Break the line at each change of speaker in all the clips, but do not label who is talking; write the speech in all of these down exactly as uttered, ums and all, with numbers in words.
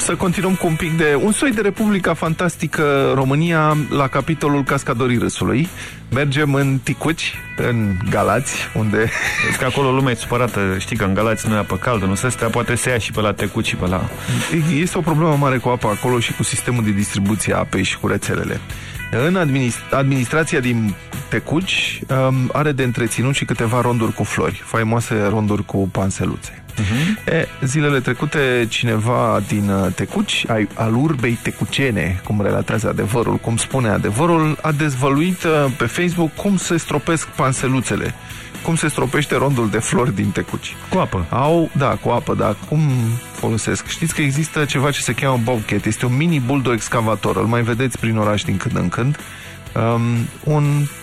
Să continuăm cu un pic de un soi de Republica Fantastică România la capitolul Cascadorii Râsului. Mergem în Ticuci, în Galați, unde...
Că acolo lumea e supărată, știi că în Galați nu e apă caldă, nu se stea, poate să ia și pe la Tecuci și pe la...
Este o problemă mare cu apa acolo și cu sistemul de distribuție a apei și cu rețelele. În administ administrația din Tecuci um, are de întreținut și câteva ronduri cu flori, faimoase ronduri cu panseluțe. Uh-huh. E, zilele trecute cineva din Tecuci, al urbei tecucene, cum relatează Adevărul, cum spune Adevărul, a dezvăluit pe Facebook cum se stropesc panseluțele, cum se stropește rondul de flori din Tecuci.
Cu apă.
Au, da, cu apă, dar cum folosesc? Știți că există ceva ce se cheamă bobcat, este un mini buldo excavator, îl mai vedeți prin oraș din când în când. Um, un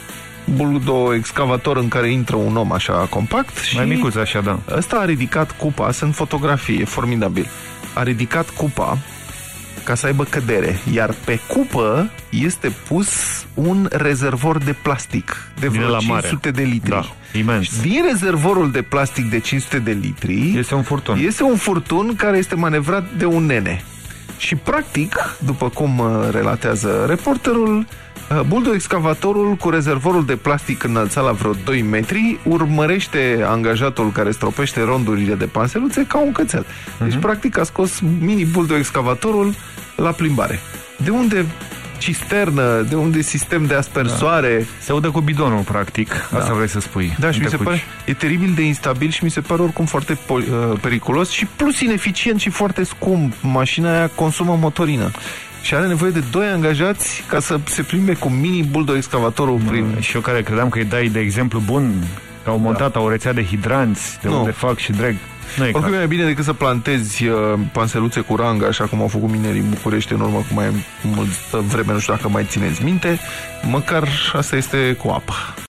buldo excavator în care intră un om așa compact și...
Mai micuț așa, da.
Ăsta a ridicat cupa, sunt fotografii, e formidabil. A ridicat cupa ca să aibă cădere, iar pe cupă este pus un rezervor de plastic de vreo cinci sute de litri.
Da, imens.
Din rezervorul de plastic de cinci sute de litri
este un furtun.
Este un furtun care este manevrat de un nene. Și practic, după cum relatează reporterul, buldo-excavatorul cu rezervorul de plastic înălțat la vreo doi metri urmărește angajatul care stropește rondurile de panseluțe ca un cățel. Deci, uh-huh. practic, a scos mini-buldo-excavatorul la plimbare. De unde cisternă, de unde sistem de aspersoare?
Da. Se udă cu bidonul, practic. Da. Asta vrei să spui.
Da, și mi se pare, e teribil de instabil și mi se pare oricum foarte uh, periculos și plus ineficient și foarte scump. Mașina aia consumă motorină. Și are nevoie de doi angajați ca să se plimbe cu mini-buldo-excavatorul prin...
Și eu care credeam că îi dai de exemplu bun, că au montat da. o rețea de hidranți, de nu. unde fac și drag. Nu e
oricum e mai bine decât să plantezi uh, panseluțe cu rangă, așa cum au făcut minerii în București în urmă cu mai multă vreme, nu știu dacă mai țineți minte. Măcar asta este cu apă.